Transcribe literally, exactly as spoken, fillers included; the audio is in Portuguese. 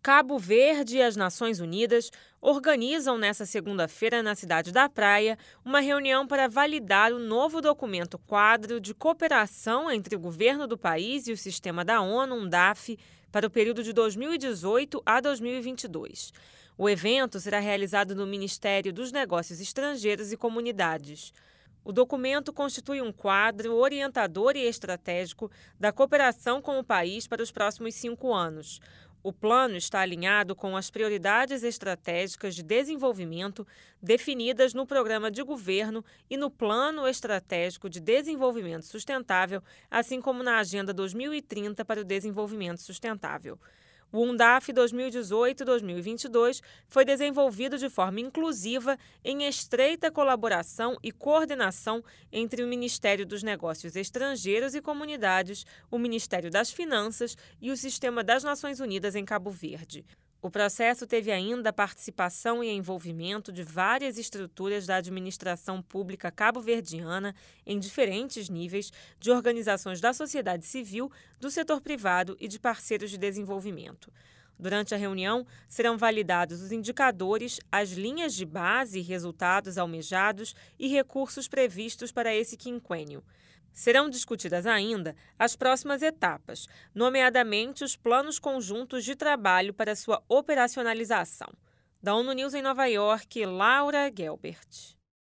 Cabo Verde e as Nações Unidas organizam nesta segunda-feira, na cidade da Praia, uma reunião para validar o novo documento quadro de cooperação entre o governo do país e o sistema da ONU, UNDAF, para o período de dois mil e dezoito a dois mil e vinte e dois. O evento será realizado no Ministério dos Negócios Estrangeiros e Comunidades. O documento constitui um quadro orientador e estratégico da cooperação com o país para os próximos cinco anos. O plano está alinhado com as prioridades estratégicas de desenvolvimento definidas no Programa de Governo e no Plano Estratégico de Desenvolvimento Sustentável, assim como na Agenda dois mil e trinta para o Desenvolvimento Sustentável. O UNDAF dois mil e dezoito a dois mil e vinte e dois foi desenvolvido de forma inclusiva em estreita colaboração e coordenação entre o Ministério dos Negócios Estrangeiros e Comunidades, o Ministério das Finanças e o Sistema das Nações Unidas em Cabo Verde. O processo teve ainda a participação e envolvimento de várias estruturas da administração pública cabo-verdiana em diferentes níveis, de organizações da sociedade civil, do setor privado e de parceiros de desenvolvimento. Durante a reunião, serão validados os indicadores, as linhas de base e resultados almejados e recursos previstos para esse quinquênio. Serão discutidas ainda as próximas etapas, nomeadamente os planos conjuntos de trabalho para sua operacionalização. Da ONU News em Nova York, Laura Gelbert.